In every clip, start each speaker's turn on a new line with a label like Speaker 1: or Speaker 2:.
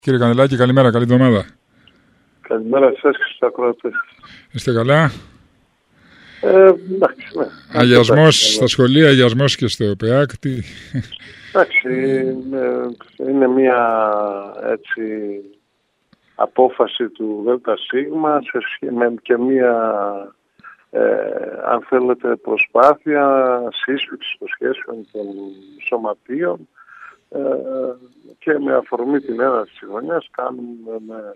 Speaker 1: Κύριε Κανελάκη, καλημέρα, καλή εβδομάδα.
Speaker 2: Καλημέρα σε εσάς και στους ακροατές.
Speaker 1: Είστε καλά?
Speaker 2: Εντάξει, ναι.
Speaker 1: Αγιασμός στα σχολεία, αγιασμός και στο ΠΕΑΚ.
Speaker 2: Εντάξει, είναι μια έτσι απόφαση του ΔΣ και μια αν θέλετε προσπάθεια σύσφυξης των σχέσεων των σωματείων και με αφορμή την έναρξη της χρονιάς κάνουμε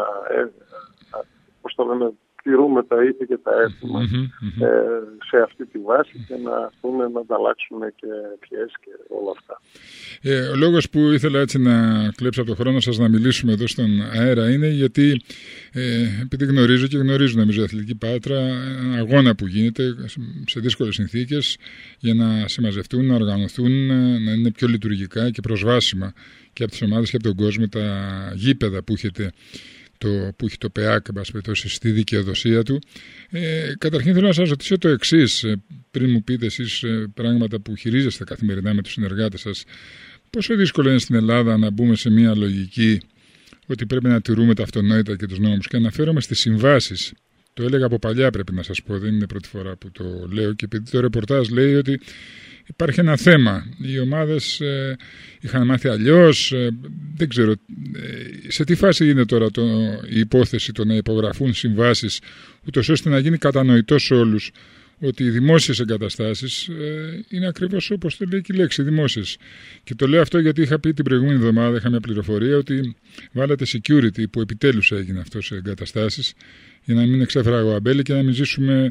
Speaker 2: τηρούμε τα ήθη και τα έθιμα σε αυτή τη βάση και να ανταλλάξουμε και πιέσεις και όλα αυτά.
Speaker 1: Ο λόγος που ήθελα έτσι να κλέψω από το χρόνο σας να μιλήσουμε εδώ στον αέρα είναι γιατί επειδή γνωρίζω και γνωρίζω νομίζω η Αθλητική Πάτρα ένα αγώνα που γίνεται σε δύσκολες συνθήκες για να συμμαζευτούν, να οργανωθούν, να είναι πιο λειτουργικά και προσβάσιμα και από τις ομάδες και από τον κόσμο τα γήπεδα που έχει το ΠΕΑΚ στη δικαιοδοσία του. Καταρχήν θέλω να σας ρωτήσω το εξής, πριν μου πείτε εσείς πράγματα που χειρίζεστε καθημερινά με τους συνεργάτες σας. Πόσο δύσκολο είναι στην Ελλάδα να μπούμε σε μια λογική ότι πρέπει να τηρούμε τα αυτονόητα και τους νόμους, και αναφέρομαι στις συμβάσεις. Το έλεγα από παλιά, πρέπει να σας πω, δεν είναι πρώτη φορά που το λέω, και επειδή το ρεπορτάζ λέει ότι υπάρχει ένα θέμα. Οι ομάδες είχαν μάθει αλλιώς. Δεν ξέρω σε τι φάση είναι τώρα η υπόθεση το να υπογραφούν συμβάσεις, ούτως ώστε να γίνει κατανοητό σε όλους ότι οι δημόσιες εγκαταστάσεις είναι ακριβώς όπως το λέει και η λέξη, δημόσιες. Και το λέω αυτό γιατί είχα πει την προηγούμενη εβδομάδα, είχα μια πληροφορία ότι βάλατε security, που επιτέλους έγινε αυτό σε εγκαταστάσεις, για να μην εξέφερα αγοαμπέλη και να μην ζήσουμε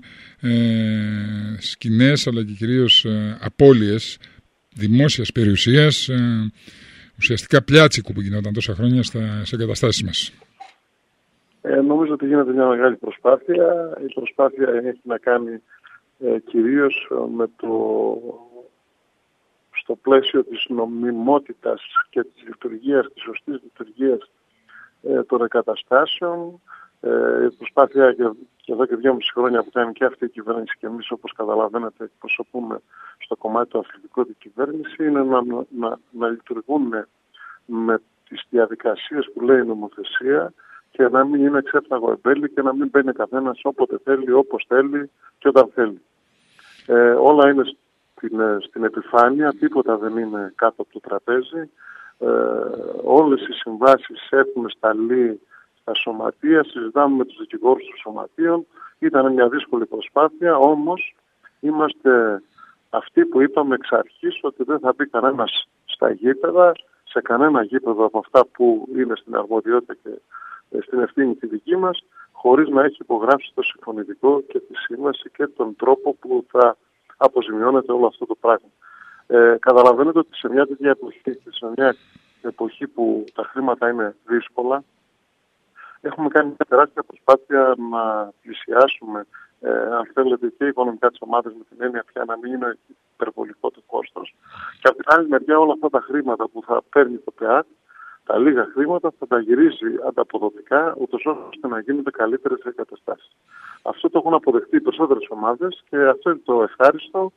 Speaker 1: σκηνές αλλά και κυρίως απώλειες δημόσιας περιουσίας, ουσιαστικά πλιάτσικου που γινόταν τόσα χρόνια σε εγκαταστάσεις μας.
Speaker 2: Νομίζω ότι γίνεται μια μεγάλη προσπάθεια. Η προσπάθεια έχει να κάνει κυρίως στο πλαίσιο της νομιμότητας και της λειτουργίας, της σωστής λειτουργίας των εγκαταστάσεων. Η προσπάθεια και εδώ και 2,5 χρόνια που κάνει και αυτή η κυβέρνηση και εμείς, όπως καταλαβαίνετε, εκπροσωπούμε στο κομμάτι του αθλητικού την κυβέρνηση, είναι να λειτουργούν με τις διαδικασίες που λέει η νομοθεσία και να μην είναι ξέφραγο εμπέλη και να μην μπαίνει καθένας όποτε θέλει, όπως θέλει και όταν θέλει. Όλα είναι στην επιφάνεια, τίποτα δεν είναι κάτω από το τραπέζι. Όλες οι συμβάσεις έχουν σταλεί στα σωματεία, συζητάμε με τους δικηγόρους των σωματείων. Ήταν μια δύσκολη προσπάθεια, όμως είμαστε αυτοί που είπαμε εξ αρχής ότι δεν θα μπει κανένας στα γήπεδα, σε κανένα γήπεδο από αυτά που είναι στην αρμοδιότητα και στην ευθύνη τη δική μας, χωρίς να έχει υπογράψει το συμφωνητικό και τη σύμβαση και τον τρόπο που θα αποζημιώνεται όλο αυτό το πράγμα. Καταλαβαίνετε ότι σε μια τέτοια εποχή, σε μια εποχή που τα χρήματα είναι δύσκολα, έχουμε κάνει μια τεράστια προσπάθεια να πλησιάσουμε, αν θέλετε, και οικονομικά τις ομάδες με την έννοια πια να μην είναι υπερβολικό το κόστος. Και από την άλλη μεριά όλα αυτά τα χρήματα που θα παίρνει το ΠΕΑΚ, τα λίγα χρήματα θα τα γυρίζει ανταποδοτικά, ούτως ώστε να γίνονται καλύτερες εγκαταστάσεις. Αυτό το έχουν αποδεχτεί οι περισσότερες ομάδες και αυτό είναι το ευχάριστο.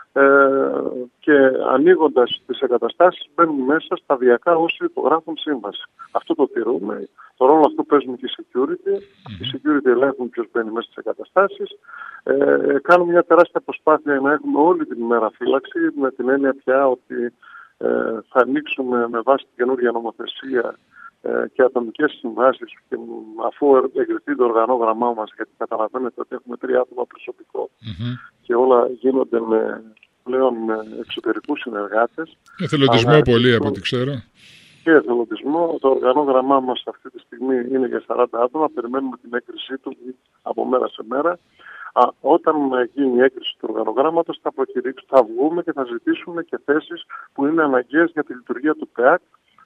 Speaker 2: Και ανοίγοντας τις εγκαταστάσεις μπαίνουν μέσα σταδιακά όσοι υπογράφουν σύμβαση. Αυτό το τηρούμε. Το ρόλο αυτό παίζουν και οι security. Οι security ελέγχουν ποιος μπαίνει μέσα στις εγκαταστάσεις. Κάνουμε μια τεράστια προσπάθεια να έχουμε όλη την ημέρα φύλαξη, με την έννοια πια ότι θα ανοίξουμε με βάση την καινούργια νομοθεσία και ατομικές συμβάσεις, και αφού εγκριθεί το οργανόγραμμά μας, γιατί καταλαβαίνετε ότι έχουμε 3 άτομα προσωπικό και όλα γίνονται πλέον με εξωτερικούς συνεργάτες.
Speaker 1: Εθελοντισμό πολύ από ό,τι ξέρω.
Speaker 2: Και εθελοντισμό. Το οργανόγραμμά μας αυτή τη στιγμή είναι για 40 άτομα. Περιμένουμε την έγκρισή του από μέρα σε μέρα. Όταν γίνει η έγκριση του οργανογράμματος θα βγούμε και θα ζητήσουμε και θέσεις που είναι αναγκαίες για τη λειτουργία του ΠΕΑΚ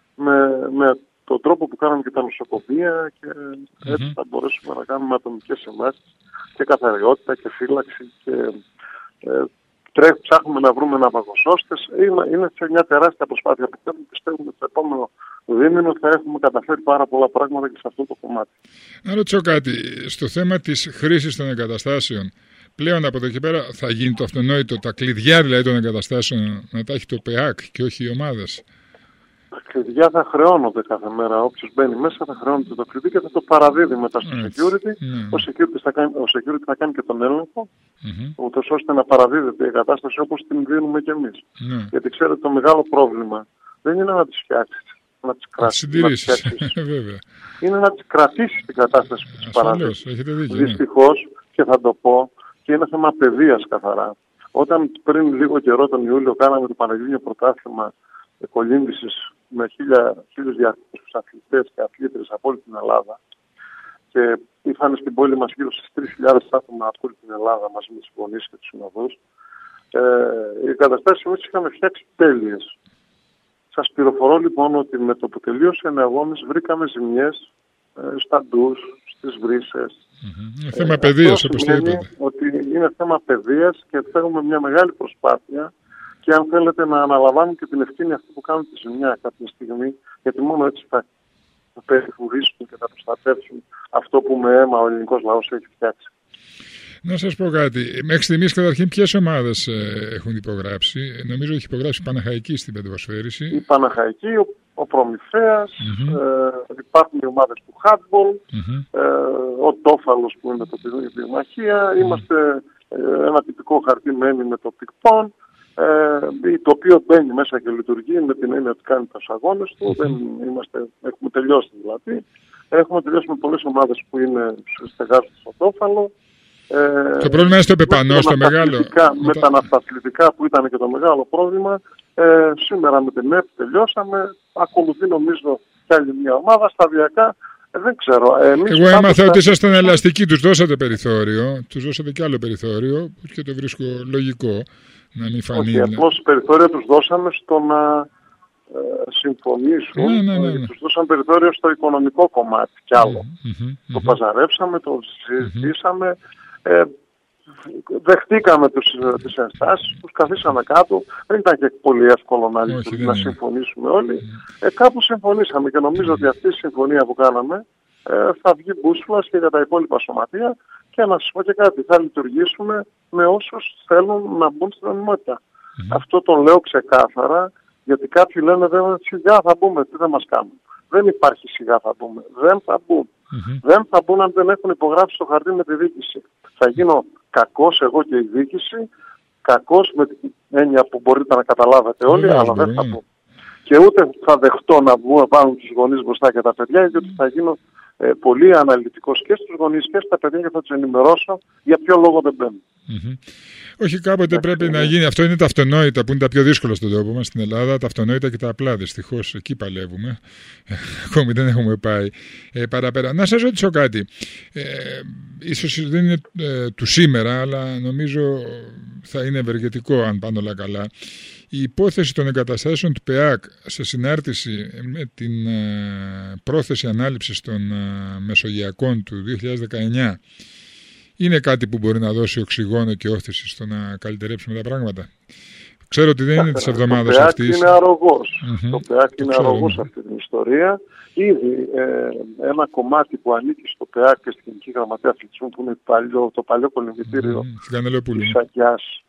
Speaker 2: με τον τρόπο που κάναμε και τα νοσοκομεία, και έτσι θα μπορέσουμε να κάνουμε ατομικές συμβάσεις και καθαριότητα και φύλαξη και ψάχνουμε να βρούμε ναυαγοσώστες. Είναι σε μια τεράστια προσπάθεια που πιστεύουμε στο επόμενο δίμηνο θα έχουμε καταφέρει πάρα πολλά πράγματα και σε αυτό το κομμάτι.
Speaker 1: Να ρωτήσω κάτι. Στο θέμα της χρήσης των εγκαταστάσεων, πλέον από εδώ και πέρα θα γίνει το αυτονόητο, τα κλειδιά δηλαδή των εγκαταστάσεων να τα έχει το ΠΕΑΚ και όχι οι ομάδες?
Speaker 2: Τα κλειδιά θα χρεώνονται κάθε μέρα. Όποιος μπαίνει μέσα θα χρεώνεται το κλειδί και θα το παραδίδει μετά στο security. Ο security θα κάνει και τον έλεγχο, ούτως ώστε να παραδίδεται η κατάσταση όπως την δίνουμε κι εμείς. Γιατί ξέρετε, το μεγάλο πρόβλημα δεν είναι να τις φτιάξεις, να τις κρατήσεις. Είναι να τις κρατήσεις την κατάσταση που τις παραδίδεις. Δυστυχώς, και θα το πω, και είναι θέμα παιδείας καθαρά. Όταν πριν λίγο καιρό, τον Ιούλιο, κάναμε το Πανελλήνιο Πρωτάθλημα κολύμβησης με 1.200 αθλητές και αθλήτρες από όλη την Ελλάδα και ήρθαν στην πόλη μας γύρω στις 3.000 άτομα από όλη την Ελλάδα μαζί με τις συμφωνίες και τους συνοδούς. Οι καταστάσεις εμείς είχαμε φτιάξει τέλειες. Σας πληροφορώ λοιπόν ότι με το που τελείωσε οι αγώνες βρήκαμε ζημιές στα ντους, στις βρύσες.
Speaker 1: Θέμα παιδείας, όπως το είπατε.
Speaker 2: Ότι είναι θέμα παιδείας και θέλουμε μια μεγάλη προσπάθεια και αν θέλετε να αναλαμβάνουν και την ευθύνη αυτή που κάνουν τη ζημιά κάποια στιγμή, γιατί μόνο έτσι θα περιφρουρήσουν και θα προστατεύσουν αυτό που με αίμα ο ελληνικός λαός έχει φτιάξει.
Speaker 1: Να σας πω κάτι. Μέχρι στιγμής, καταρχήν, ποιες ομάδες έχουν υπογράψει? Νομίζω έχει υπογράψει η Παναχαϊκή στην πεντοβοσφαίριση. Η
Speaker 2: Παναχαϊκή, ο Προμηθέας, υπάρχουν οι ομάδες του handball, ο Τόφαλος που είναι το πυγμαχία, είμαστε ένα τυπικό χαρτί μένει με το πικπον, το οποίο μπαίνει μέσα και λειτουργεί με την έννοια ότι κάνει τους αγώνες του. Έχουμε τελειώσει δηλαδή. Έχουμε τελειώσει με πολλές ομάδες που είναι στεγάζουν στο Τόφαλο.
Speaker 1: Το πρόβλημα είναι στο Πεπανό, στο μεγάλο.
Speaker 2: Με τα ναυταθλητικά που ήταν και το μεγάλο πρόβλημα. Σήμερα με την ΕΠ τελειώσαμε. Ακολουθεί νομίζω κι άλλη μια ομάδα σταδιακά. Δεν ξέρω.
Speaker 1: Εγώ έμαθα ότι ήσασταν ελαστικοί. Τους δώσατε περιθώριο. Τους δώσατε κι άλλο περιθώριο και το βρίσκω λογικό να μην φανεί.
Speaker 2: Όχι, απλώς περιθώριο τους δώσαμε στο να συμφωνήσουν. Τους δώσαμε περιθώριο στο οικονομικό κομμάτι κι άλλο. Το παζαρέψαμε, το συζητήσαμε. Δεχτήκαμε τις ενστάσεις, τους καθίσαμε κάτω. Δεν ήταν και πολύ εύκολο να συμφωνήσουμε όλοι. Κάπου συμφωνήσαμε και νομίζω ότι αυτή η συμφωνία που κάναμε θα βγει μπούσουλας και για τα υπόλοιπα σωματεία και να σας πω και κάτι, θα λειτουργήσουμε με όσους θέλουν να μπουν στην νομιμότητα. Αυτό το λέω ξεκάθαρα, γιατί κάποιοι λένε σιγά θα μπούμε, τι θα μας κάνουν. Δεν υπάρχει σιγά θα μπούμε, δεν θα μπουν. Δεν θα μπουν αν δεν έχουν υπογράψει το χαρτί με τη διοίκηση. Θα γίνω κακός εγώ και η διοίκηση, κακός με την έννοια που μπορείτε να καταλάβετε όλοι, αλλά δεν θα μπουν. Και ούτε θα δεχτώ να βγουν πάνω τους γονείς μπροστά και τα παιδιά, γιατί θα γίνω πολύ αναλυτικός και στους γονείς και στα παιδιά και θα τους ενημερώσω για ποιο λόγο δεν μπαίνουν.
Speaker 1: Όχι, κάποτε πρέπει να γίνει. Αυτό είναι τα αυτονόητα που είναι τα πιο δύσκολα στον τόπο μας στην Ελλάδα. Τα αυτονόητα και τα απλά. Δυστυχώς εκεί παλεύουμε. Ακόμη δεν έχουμε πάει παραπέρα. Να σας ρωτήσω κάτι. Ίσως δεν είναι του σήμερα, αλλά νομίζω θα είναι ευεργετικό αν πάνε όλα καλά. Η υπόθεση των εγκαταστάσεων του ΠΕΑΚ σε συνάρτηση με την πρόθεση ανάληψης των Μεσογειακών του 2019 είναι κάτι που μπορεί να δώσει οξυγόνο και όθηση στο να καλυτερέψουμε τα πράγματα? Ξέρω ότι δεν είναι της εβδομάδας αυτής.
Speaker 2: Είναι αρρωγός. Το ΠΕΑΚ είναι αρρωγός σε αυτή την ιστορία. Ήδη ένα κομμάτι που ανήκει στο ΠΕΑΚ και στην Γενική Γραμματεία Αθλητισμού, που είναι το παλιό κολυμβητήριο της Αγιάς,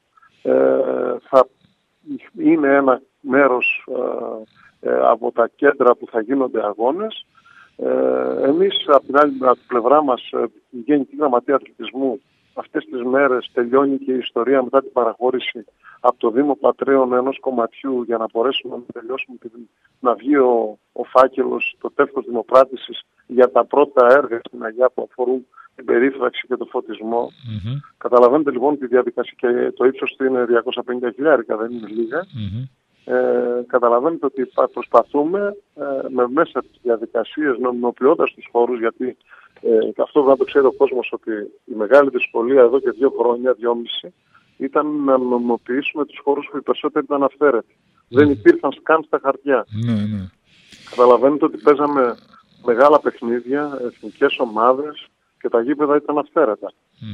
Speaker 2: θα είναι ένα μέρος από τα κέντρα που θα γίνονται αγώνες. Εμείς από την άλλη πλευρά μας, η Γενική Γραμματεία Αθλητισμού, αυτές τις μέρες τελειώνει και η ιστορία μετά την παραχώρηση από το Δήμο Πατρέων ενός κομματιού για να μπορέσουμε να τελειώσουμε να βγει ο φάκελος, το τεύχος δημοπράτησης για τα πρώτα έργα στην Αγιά που αφορούν την περίφραξη και το φωτισμό. Καταλαβαίνετε λοιπόν τη διαδικασία, και το ύψος του είναι 250.000, δεν είναι λίγα. Καταλαβαίνετε ότι προσπαθούμε μέσα από τις διαδικασίες, νομιμοποιώντας τους χώρους, γιατί αυτό να το ξέρει ο κόσμος, ότι η μεγάλη δυσκολία εδώ και 2 χρόνια, 2,5, ήταν να νομιμοποιήσουμε τους χώρους που οι περισσότεροι ήταν αυθαίρετοι. Δεν υπήρχαν καν στα χαρτιά. Καταλαβαίνετε ότι παίζαμε μεγάλα παιχνίδια, εθνικές ομάδες και τα γήπεδα ήταν αυθαίρετα.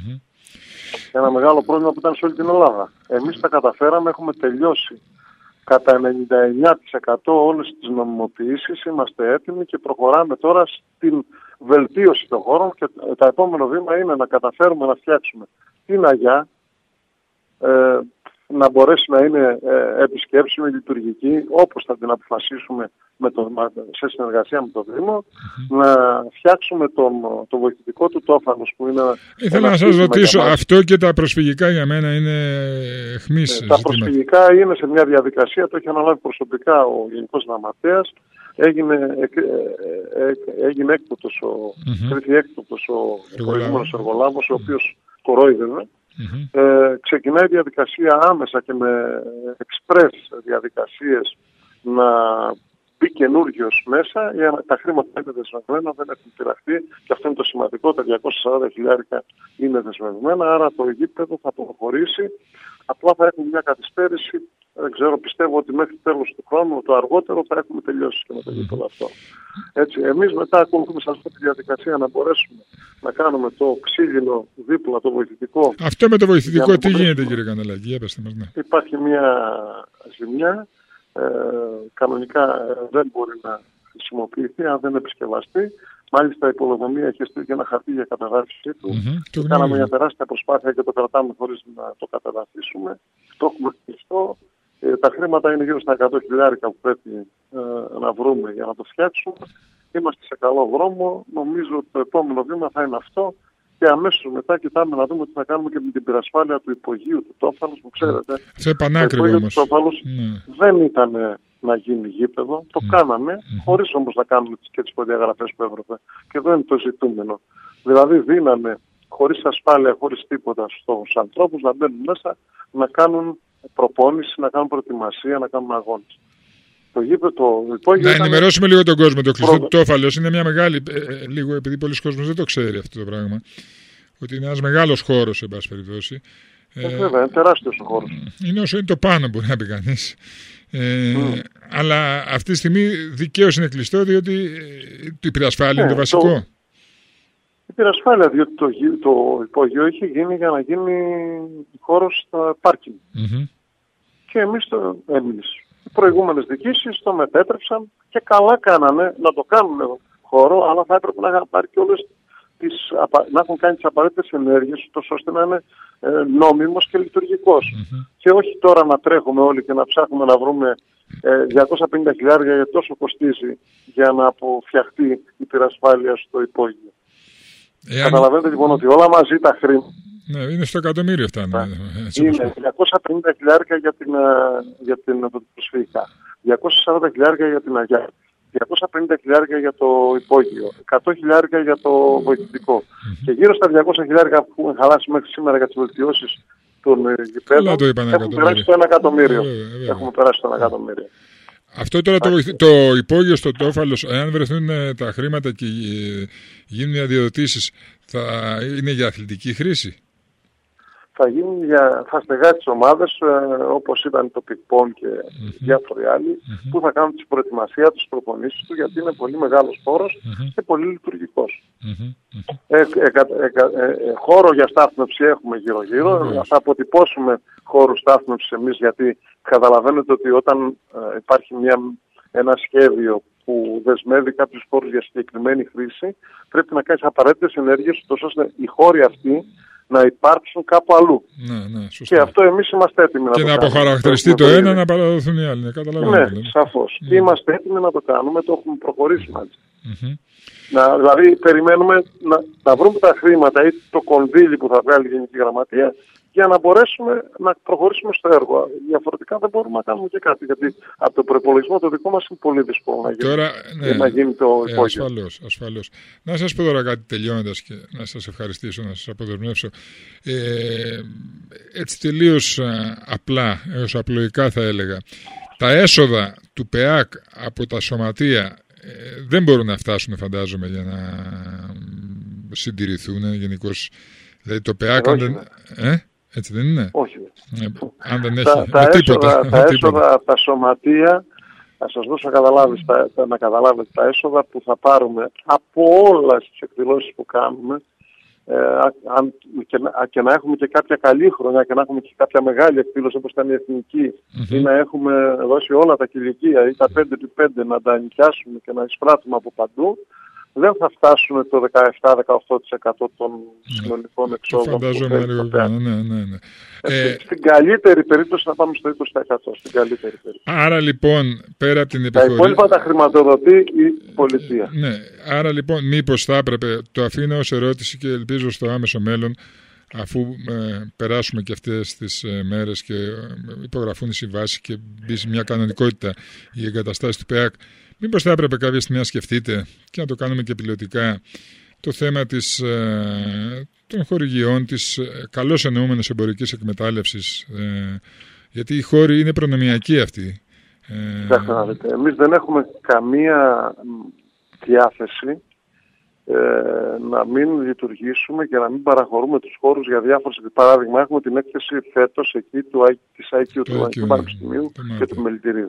Speaker 2: Ένα μεγάλο πρόβλημα που ήταν σε όλη την Ελλάδα. Εμείς τα καταφέραμε, έχουμε τελειώσει κατά 99% όλες τις νομιμοποιήσεις, είμαστε έτοιμοι και προχωράμε τώρα στην βελτίωση των χώρων και το επόμενο βήμα είναι να καταφέρουμε να φτιάξουμε την Αγιά. να μπορέσει να είναι επισκέψιμη, λειτουργική, όπως θα την αποφασίσουμε σε συνεργασία με το Δήμο, να φτιάξουμε το βοηθητικό του τόφανος που είναι...
Speaker 1: Ήθελα να σας ρωτήσω, αυτό και τα προσφυγικά για μένα είναι εχμής
Speaker 2: τα προσφυγικά είναι σε μια διαδικασία, το έχει αναλάβει προσωπικά ο Γενικός Γραμματέας, έγινε έκτοτος ο προηγούμενος εργολάβος, ο οποίος κορόιδευε. Ξεκινάει η διαδικασία άμεσα και με εξπρές διαδικασίες να μπει καινούριος μέσα. Τα χρήματα είναι δεσμευμένα, δεν έχουν πειραχτεί και αυτό είναι το σημαντικό, τα 240.000 είναι δεσμευμένα, άρα το γήπεδο θα προχωρήσει. Απλά θα έχουμε μια καθυστέρηση, δεν ξέρω, πιστεύω ότι μέχρι τέλος του χρόνου, το αργότερο, θα έχουμε τελειώσει και με το γήπεδο αυτό. Έτσι, εμείς μετά ακολουθούμε σε αυτή τη διαδικασία να μπορέσουμε να κάνουμε το ξύλινο δίπλα, το βοηθητικό.
Speaker 1: Αυτό με το βοηθητικό τι γίνεται, κύριε Κανελάκη, για πέστε μας. Ναι.
Speaker 2: Υπάρχει μια ζημιά, κανονικά δεν μπορεί να χρησιμοποιηθεί αν δεν επισκευαστεί. Μάλιστα η Πολεοδομία έχει στείλει και ένα χαρτί για καταγράφησή του. Κάναμε μια τεράστια προσπάθεια και το κρατάμε χωρίς να το καταγραφήσουμε. Το έχουμε κλειστό. Τα χρήματα είναι γύρω στα 100.000 που πρέπει να βρούμε για να το φτιάξουμε. Είμαστε σε καλό δρόμο. Νομίζω ότι το επόμενο βήμα θα είναι αυτό. Και αμέσως μετά κοιτάμε να δούμε τι θα κάνουμε και με την πυρασφάλεια του υπογείου του τόφαλους που ξέρετε.
Speaker 1: Σε πανάκριβο όμως.
Speaker 2: Το τόφαλος δεν ήταν να γίνει γήπεδο. Το κάναμε, χωρίς όμως να κάνουμε και τις προδιαγραφές που έπρεπε. Και εδώ είναι το ζητούμενο. Δηλαδή δίναμε χωρίς ασφάλεια, χωρίς τίποτα στους ανθρώπους να μπαίνουν μέσα, να κάνουν προπόνηση, να κάνουν προετοιμασία, να κάνουν αγώνες.
Speaker 1: Να ενημερώσουμε λίγο τον κόσμο. Το κλειστό του τόφαλος είναι μια μεγάλη, λίγο επειδή πολλοί κόσμος δεν το ξέρει αυτό το πράγμα, ότι είναι ένας μεγάλος χώρος, εν πάση περιπτώσει.
Speaker 2: Βέβαια, είναι τεράστιος ο χώρος.
Speaker 1: Είναι όσο είναι το πάνω, μπορεί να πει κανείς. Αλλά αυτή τη στιγμή δικαίως είναι κλειστό, διότι η πυρασφάλεια είναι το βασικό.
Speaker 2: Η πυρασφάλεια, διότι το υπόγειο είχε γίνει για να γίνει χώρος στα πάρκινγκ. Και εμείς οι προηγούμενες διοικήσεις το μετέτρεψαν και καλά κάνανε να το κάνουν χώρο, αλλά θα έπρεπε να είχαν πάρει και όλες να έχουν κάνει τις απαραίτητες ενέργειες, ώστε να είναι νόμιμος και λειτουργικός. Και όχι τώρα να τρέχουμε όλοι και να ψάχνουμε να βρούμε 250.000 γιατί τόσο κοστίζει για να αποφτιαχτεί η πυρασφάλεια στο υπόγειο. Καταλαβαίνετε λοιπόν ότι όλα μαζί τα χρήματα.
Speaker 1: Ναι, είναι στο εκατομμύριο φτάνει.
Speaker 2: Είναι 250.000 για την προσφυγικά, 240.000 για την Αγιά, 250.000 για το υπόγειο, 100.000 για το βοηθητικό. Και γύρω στα 200.000 που έχουμε χαλάσει μέχρι σήμερα για τις βελτιώσεις των γηπέδων, έχουμε περάσει το 1 εκατομμύριο. Έχουμε περάσει το 1 εκατομμύριο.
Speaker 1: Αυτό τώρα το υπόγειο στο τόφαλος, εάν βρεθούν τα χρήματα και γίνουν οι αδειοδοτήσεις, θα είναι για αθλητική χρήση?
Speaker 2: Θα στεγάσει τις ομάδες όπως ήταν το πικ-πον και διάφοροι άλλοι που θα κάνουν την προετοιμασία τους, τις προπονήσεις του, γιατί είναι πολύ μεγάλος χώρος και πολύ λειτουργικός. Χώρο για στάθμευση έχουμε γύρω-γύρω. Θα αποτυπώσουμε χώρους στάθμευσης εμείς, γιατί καταλαβαίνετε ότι όταν υπάρχει ένα σχέδιο που δεσμεύει κάποιους χώρους για συγκεκριμένη χρήση, πρέπει να κάνει απαραίτητες ενέργειες ώστε οι χώροι αυτοί να υπάρξουν κάπου αλλού.
Speaker 1: Ναι,
Speaker 2: και αυτό εμείς είμαστε έτοιμοι να το κάνουμε.
Speaker 1: Και να αποχαρακτηριστεί το ένα, να παραδοθούν οι άλλοι.
Speaker 2: Ναι, σαφώς. Και είμαστε έτοιμοι να το κάνουμε, το έχουμε προχωρήσει μάλιστα. Δηλαδή περιμένουμε να βρούμε τα χρήματα ή το κονδύλι που θα βγάλει η Γενική Γραμματεία για να μπορέσουμε να προχωρήσουμε στο έργο. Διαφορετικά δεν μπορούμε να κάνουμε και κάτι, γιατί από το προϋπολογισμό το δικό μας είναι πολύ δύσκολο να γίνει το υπόγειο.
Speaker 1: Ασφαλώς. Να σας πω τώρα κάτι τελειώνοντας και να σας ευχαριστήσω, να σας αποδεσμεύσω. Έτσι τελείως απλά, έως απλοϊκά θα έλεγα, τα έσοδα του ΠΕΑΚ από τα σωματεία δεν μπορούν να φτάσουν, φαντάζομαι, για να συντηρηθούν γενικώς. Δηλαδή το ΠΕΑΚ έτσι δεν είναι?
Speaker 2: Όχι.
Speaker 1: Αν δεν έχει
Speaker 2: τα έσοδα από τα σωματεία, θα σας δώσω να καταλάβετε τα έσοδα που θα πάρουμε από όλες τις εκδηλώσεις που κάνουμε, και να έχουμε και κάποια καλή χρονιά και να έχουμε και κάποια μεγάλη εκδήλωση όπως ήταν η Εθνική, ή να έχουμε δώσει όλα τα κηλικία ή τα 5x5 να τα νοικιάσουμε και να εισπράττουμε από παντού, δεν θα φτάσουν το 17-18% των συνολικών εξόδων.
Speaker 1: Φαντάζομαι λίγο. Ναι.
Speaker 2: Στην καλύτερη περίπτωση να πάμε στο 20%. Στην καλύτερη περίπτωση.
Speaker 1: Άρα λοιπόν, πέρα από την επιχορήγηση.
Speaker 2: Τα υπόλοιπα τα χρηματοδοτεί η πολιτεία.
Speaker 1: Ναι. Άρα λοιπόν, μήπως θα έπρεπε, το αφήνω ως ερώτηση και ελπίζω στο άμεσο μέλλον, αφού περάσουμε και αυτές τις μέρες και υπογραφούν οι συμβάσεις και μπει σε μια κανονικότητα οι εγκαταστάσεις του ΠΕΑΚ, μήπως θα έπρεπε κάποια στιγμή να σκεφτείτε και να το κάνουμε και πιλωτικά το θέμα των χορηγιών, της καλώς εννοούμενης εμπορικής εκμετάλλευσης, γιατί οι χώροι είναι προνομιακοί αυτοί.
Speaker 2: Εμείς δεν έχουμε καμία διάθεση να μην λειτουργήσουμε και να μην παραχωρούμε τους χώρους για διάφορες. Παράδειγμα, έχουμε την έκθεση φέτος εκεί της IQ, του Πανεπιστημίου και του Μελιτηρίου.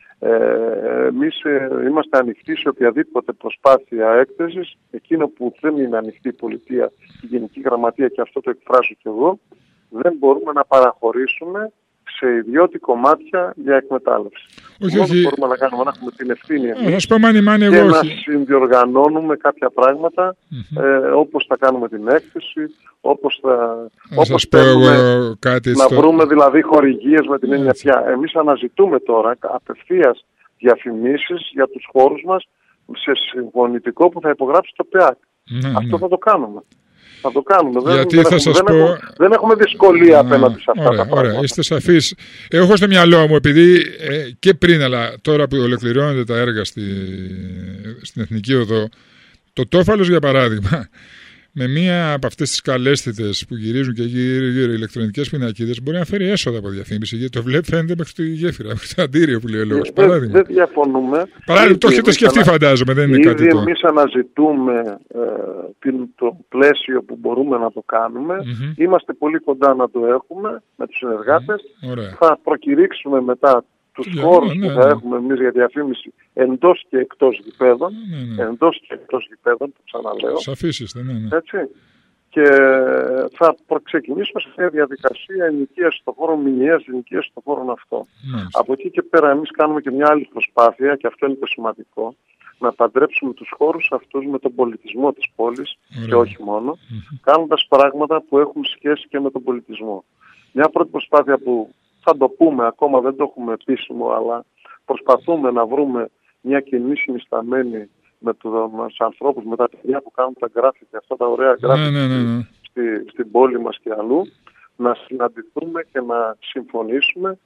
Speaker 2: Εμείς είμαστε ανοιχτοί σε οποιαδήποτε προσπάθεια έκθεσης. Εκείνο που δεν είναι ανοιχτή η πολιτεία, η Γενική Γραμματεία, και αυτό το εκφράζω κι εγώ, δεν μπορούμε να παραχωρήσουμε σε ιδιώτικο μάτια για εκμετάλλευση.
Speaker 1: Όχι.
Speaker 2: Μπορούμε να κάνουμε, να έχουμε την ευθύνη εμείς
Speaker 1: και
Speaker 2: να συνδιοργανώνουμε κάποια πράγματα, όπως θα κάνουμε την έκθεση, όπως θέλουμε να βρούμε δηλαδή χορηγίες με την έννοια πια. Εμείς αναζητούμε τώρα απευθείας διαφημίσεις για τους χώρους μας σε συμφωνητικό που θα υπογράψει το ΠΕΑΚ. Αυτό θα το κάνουμε. Θα το κάνουμε. Δεν έχουμε δυσκολία απέναντι σε αυτά τα πράγματα.
Speaker 1: Ωραία, είστε σαφείς. Έχω στο μυαλό μου, επειδή και πριν, αλλά τώρα που ολοκληρώνονται τα έργα στην Εθνική Οδό, το Τόφαλος για παράδειγμα, με μία από αυτές τις καλέσθητες που γυρίζουν και γύρω ηλεκτρονικές πινακίδες, μπορεί να φέρει έσοδα από διαφήμιση, γιατί το βλέπει, φαίνεται μέχρι τη γέφυρα, μέχρι το αντίριο που λέει ο λόγος.
Speaker 2: Δεν διαφωνούμε.
Speaker 1: Παράδειγμα, το έχετε σκεφτεί, φαντάζομαι, δεν είναι κάτι
Speaker 2: το. Εμείς αναζητούμε το πλαίσιο που μπορούμε να το κάνουμε. Είμαστε πολύ κοντά να το έχουμε με τους συνεργάτες. Θα προκηρύξουμε μετά τους χώρους που θα έχουμε εμείς για διαφήμιση εντός και εκτός γηπέδων. Εντός και εκτός γηπέδων, που ξαναλέω.
Speaker 1: Σαφείς είστε,
Speaker 2: Έτσι. Και θα ξεκινήσουμε σε μια διαδικασία ενοικίασης των χώρων, μηνιαίας ενοικίασης των χώρων αυτό. Από εκεί και πέρα εμείς κάνουμε και μια άλλη προσπάθεια, και αυτό είναι το σημαντικό, να παντρέψουμε τους χώρους αυτούς με τον πολιτισμό της πόλης και όχι μόνο, κάνοντας πράγματα που έχουν σχέση και με τον πολιτισμό. Μια πρώτη προσπάθεια που θα το πούμε, ακόμα δεν το έχουμε επίσημο, αλλά προσπαθούμε να βρούμε μια κοινή συνισταμένη με τους ανθρώπους, με τα παιδιά που κάνουν τα γκράφιτι, αυτά τα ωραία γκράφιτι στην πόλη μας και αλλού, να συναντηθούμε και να συμφωνήσουμε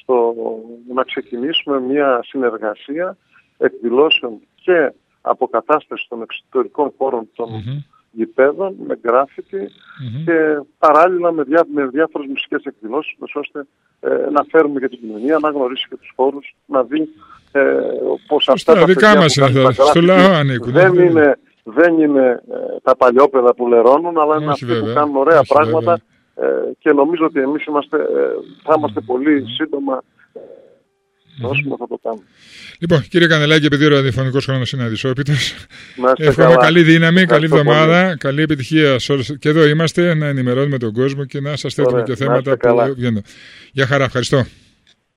Speaker 2: να ξεκινήσουμε μια συνεργασία εκδηλώσεων και αποκατάσταση των εξωτερικών χώρων των γηπέδων με γκράφιτι και παράλληλα με διάφορες μουσικές εκδηλώσεις, ώστε να φέρουμε και την κοινωνία, να γνωρίσει και τους χώρους, να δει πως αυτά τα
Speaker 1: δικά μας είναι, στο λαό ανήκουν.
Speaker 2: Δεν είναι τα παλιόπαιδα που λερώνουν, αλλά είναι αυτοί που κάνουν ωραία πράγματα και νομίζω ότι εμείς θα είμαστε πολύ σύντομα όσο θα το κάνουμε.
Speaker 1: Λοιπόν, κύριε Κανελάκη, επειδή ο ραδιοφωνικός χρόνος είναι αδυσόπιτος, εύχομαι καλή δύναμη, καλή εβδομάδα, καλή επιτυχία σε όλους. Και εδώ είμαστε να ενημερώνουμε τον κόσμο και να σας θέτουμε και θέματα που βγαίνουν. Γεια χαρά, ευχαριστώ.